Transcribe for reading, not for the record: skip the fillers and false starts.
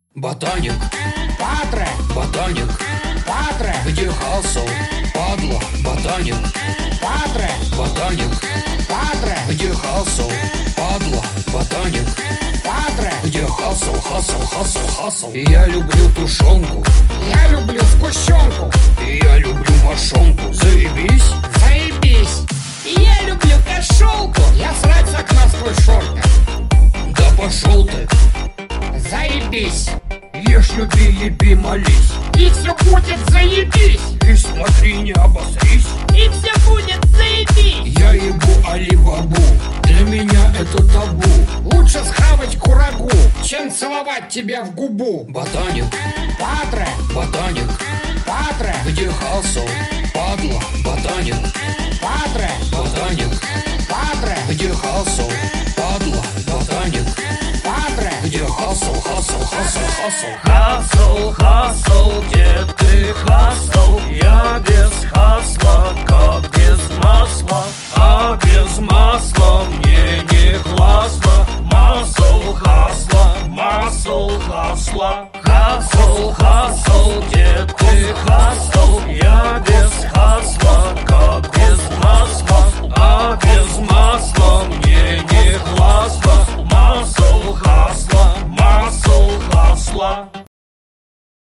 Ботаник, Патре, ботаник, Патре, где хасл, падла, ботаник, Патре, ботаник, Патре, где хасл, падла, ботаник, Патре. где хасл. И я люблю тушенку, Я люблю сгущенку. и я люблю мошонку. Заебись, Заебись. Я люблю кошелку. Я срать с окна сквозь шорты. да пошел ты. Заебись. Ешь, люби, еби, молись, И все будет заебись. и смотри, не обосрись. И все будет заебись. Я ебу Али-Бабу, для меня это табу. Лучше схавать курагу, чем целовать тебя в губу. Ботаник, Патре, ботаник, Патре, где хасл, падла, ботаник, Патре, ботаник, Патре, где хасл, падла, ботаник, Патре. где хасл. Хасл, дед, ты хасл. Я без хасла, как без масла. А без масла мне не классно. Масл, хасла. Хасл, дед, ты хасл. Я без хасла,